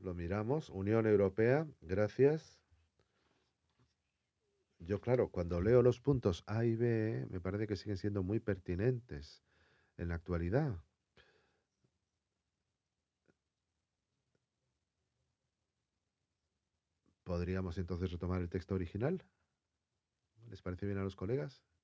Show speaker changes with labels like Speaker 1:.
Speaker 1: Lo miramos. Unión Europea, gracias. Yo, claro, cuando leo los puntos A y B, me parece que siguen siendo muy pertinentes en la actualidad. ¿Podríamos entonces retomar el texto original? ¿Les parece bien a los colegas?